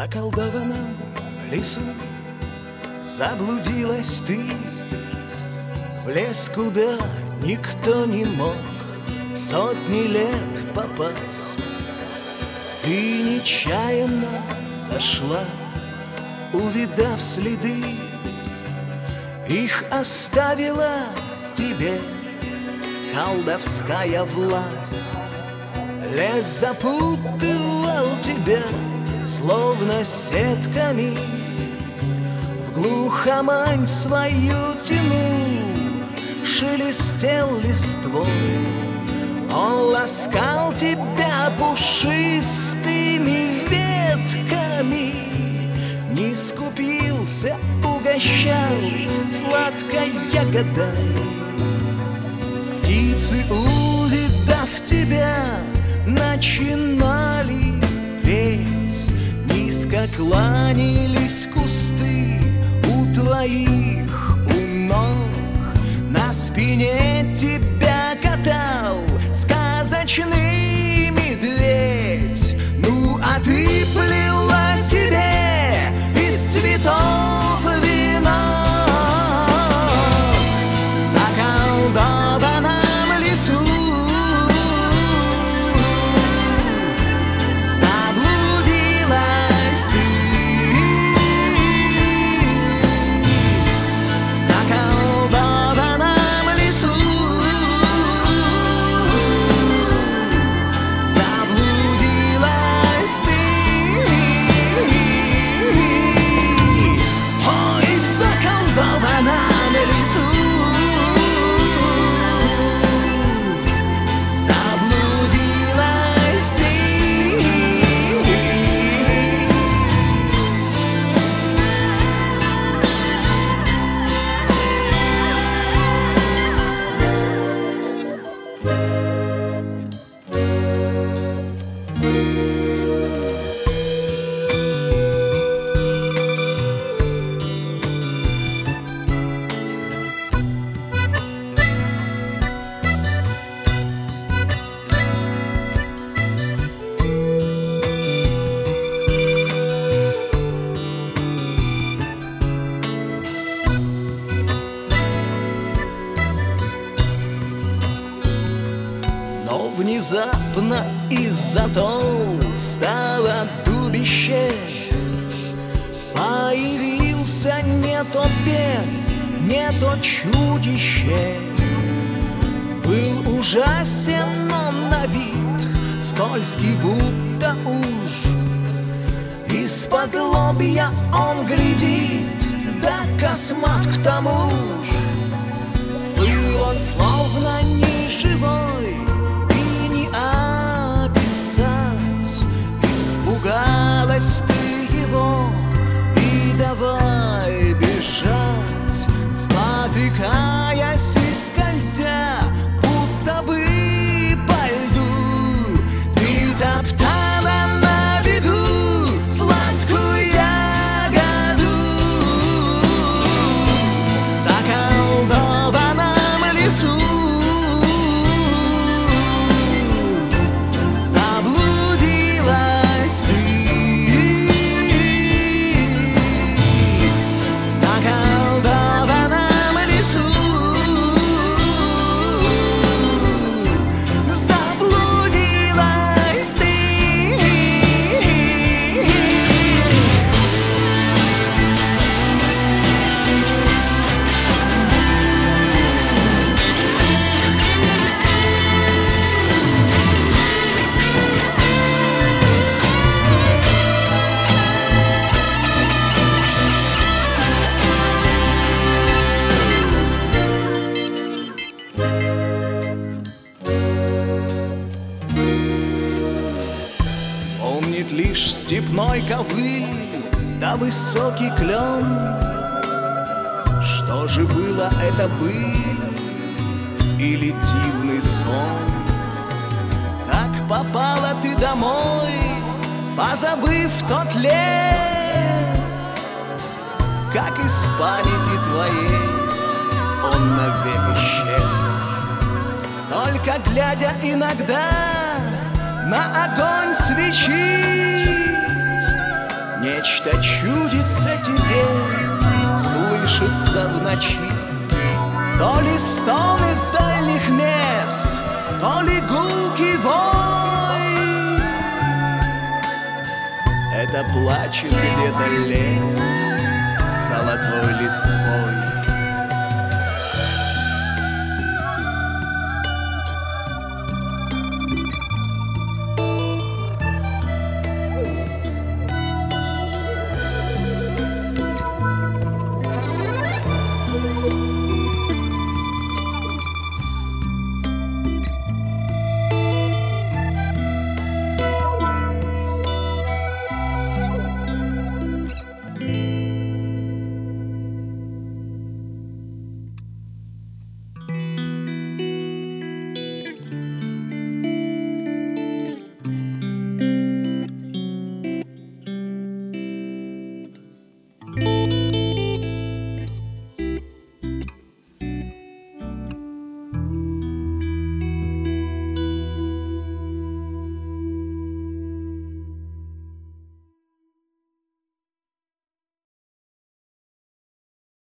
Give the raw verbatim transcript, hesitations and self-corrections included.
заколдованном лесу заблудилась ты в лес, куда никто не мог сотни лет попасть. Ты нечаянно зашла, увидав следы, их оставила тебе колдовская власть. Лес запутывал тебя, словно сетками, в глухомань свою тянул, шелестел листвой. Он ласкал тебя пушистыми ветками, не скупился, угощал сладкой ягодой. Птицы, увидав тебя, начинали петь, низко кланялись кусты у твоих у ног. На спине тебя катал сказочный медведь. Ну а ты плела себе из цветов вино в заколдованном лесу. Заблудилась ты в заколдованном лесу. Заблудилась ты, ой, в заколдованном лесу. Заблудилась ты. Но внезапно из-за толстого дубища появился не то бес, не то чудище. Был ужасен он на вид, скользкий будто уж. Из-под лобья он глядит, да космат к тому ж. Был он словно неживой, испугалась ты его и давай бежать, спотыкаясь и скользя, будто бы по льду. Ты топтала на бегу сладкую ягоду в заколдованном лесу. Помнит лишь степной ковыль да высокий клен. Что же было это, быль или дивный сон? Как попала ты домой, позабыв тот лес? Как из памяти твоей он навек исчез? Только глядя иногда на огонь свечи, Нечто чудится тебе, слышится в ночи. То ли стон из дальних мест, то ли гулкий вой. Это плачет где-то лес золотой листвой.